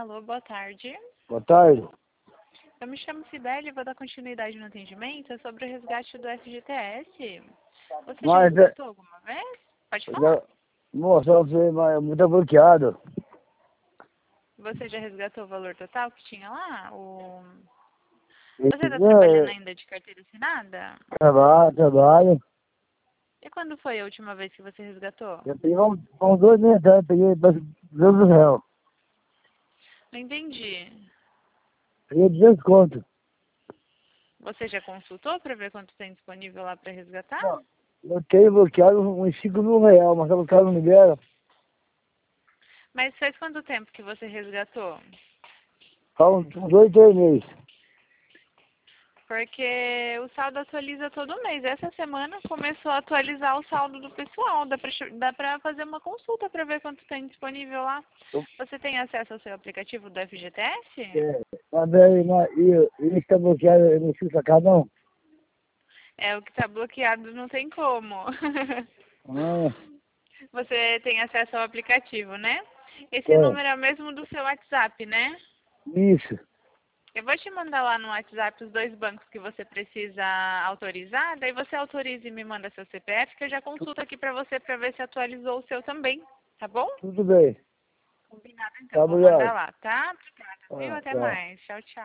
Alô, boa tarde. Boa tarde. Eu me chamo Cibele e vou dar continuidade no atendimento. É sobre o resgate do FGTS. Você já Mas, resgatou alguma vez? Pode falar. moça, você tá bloqueado. Você já resgatou o valor total que tinha lá? E, Você está trabalhando ainda de carteira assinada? trabalho. E quando foi a última vez que você resgatou? Eu peguei uns 2 meses atrás, peguei R$ 200. Não entendi. Peguei 200 conto. Você já consultou para ver quanto tem disponível lá para resgatar? Não, eu tenho bloqueado uns R$ 5.000, mas o cara não libera. Mas faz quanto tempo que você resgatou? Faz uns 2, 3 meses. Porque o saldo atualiza todo mês. Essa semana começou a atualizar o saldo do pessoal. Dá pra fazer uma consulta para ver quanto tem disponível lá. Você tem acesso ao seu aplicativo do FGTS? Mas aí, ele está bloqueado, eu não preciso sacar, não. É, o que está bloqueado não tem como. Ah, Você tem acesso ao aplicativo, né? Esse é, número é o mesmo do seu WhatsApp, né? isso. Eu vou te mandar lá no WhatsApp os 2 bancos que você precisa autorizar, daí você autoriza e me manda seu CPF, que eu já consulto aqui pra você pra ver se atualizou o seu também, tá bom? Tudo bem. Combinado então, Tá, vou mandar obrigado. lá, tá? Obrigada, viu? Até Tchau. mais. Tchau, tchau.